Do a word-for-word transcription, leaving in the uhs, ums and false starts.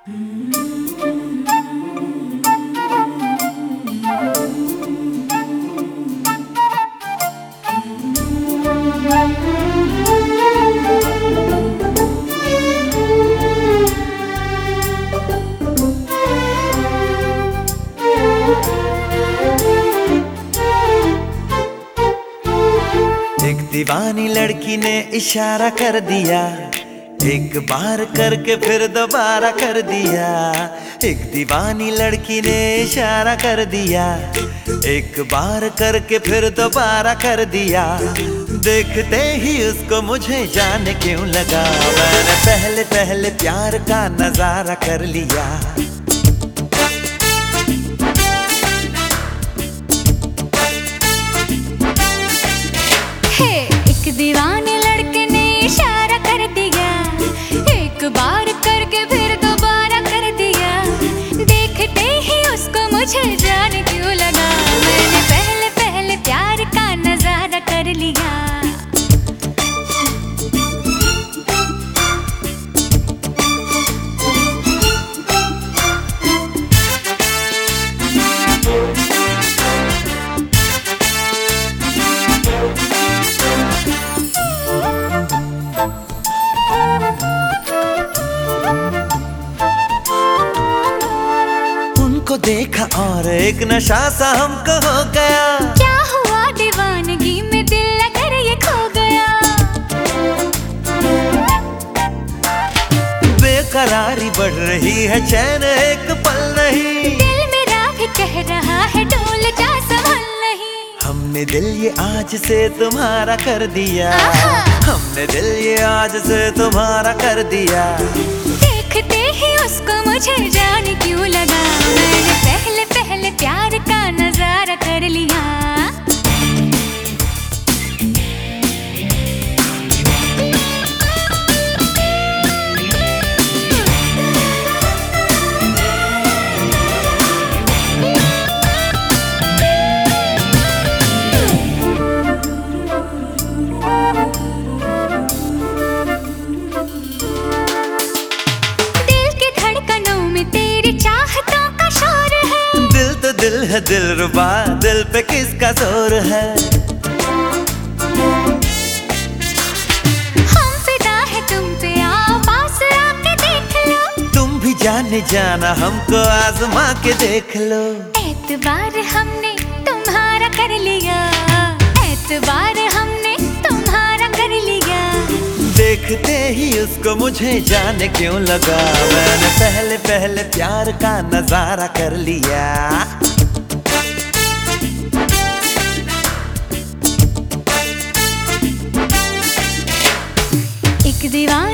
एक दीवानी लड़की ने इशारा कर दिया, एक बार करके फिर दोबारा कर दिया। एक दीवानी लड़की ने इशारा कर दिया, एक बार करके फिर दोबारा कर दिया। देखते ही उसको मुझे जाने क्यों लगा, मैंने पहले पहले प्यार का नजारा कर लिया। एक दीवाने लड़के ने इशारा कर दिया, एक बार करके फिर दोबारा कर दिया। देखते ही उसको मुझे जाने क्यों लगा, मैंने पहले पहले प्यार का नजारा कर लिया। उनको देखा और एक नशा सा हमको हो गया। क्या हुआ दीवानगी में दिल अगर ये खो गया। बेकरारी बढ़ रही है, चैन एक पल नहीं। दिल मेरा भी कह रहा है डोल जा संभल नहीं। हमने दिल ये आज से तुम्हारा कर दिया, हमने दिल ये आज से तुम्हारा कर दिया। देखते ही उसको मुझे जाने क्यों लगा, मैंने पहले पहले प्यार का नजारा कर लिया। दिल है दिल रुबा, दिल पे किसका जोर है। हम फिदा है तुम पे, आओ पास आके देख लो। तुम भी जाने जाना हमको आजमा के देख लो। एतबार हमने तुम्हारा कर लिया, एतबार हमने तुम्हारा कर लिया। देखते ही उसको मुझे जाने क्यों लगा, मैंने पहले पहले प्यार का नजारा कर लिया। एक दीवान